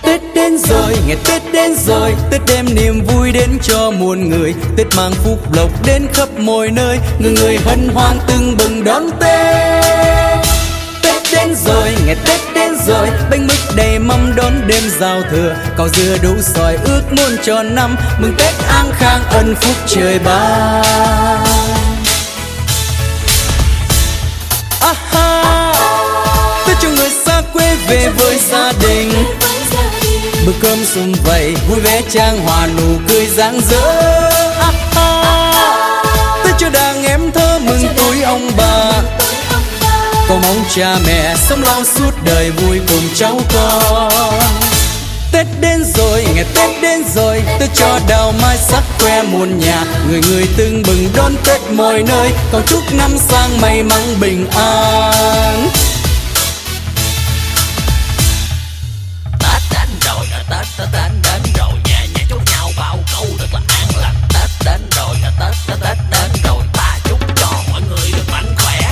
Tết đến rồi, ngày Tết đến rồi, Tết đem niềm vui đến cho muôn người. Tết mang phúc lộc đến khắp mọi nơi, người người hân hoan tưng bừng đón Tết. Tết đến rồi, ngày Tết đến rồi, bánh mứt đầy mâm đón đêm giao thừa. Cau dừa đu xoài ước muôn tròn năm, mừng Tết an khang ân phúc trời ban. Tết cho người xa quê về với gia đình, bữa cơm sum vầy vui vẻ trang hòa nụ cười rạng rỡ. Tết cho đàn em thơ mừng tuổi ông bà, cầu mong cha mẹ sống lâu suốt đời vui cùng cháu con. Tết đến rồi, ngày Tết đến rồi, Tết cho đào mai sắc khoe muôn nhà, người người tưng bừng đón Tết mọi nơi, cầu chúc năm sang may mắn bình an. Tết đến rồi, Tết đến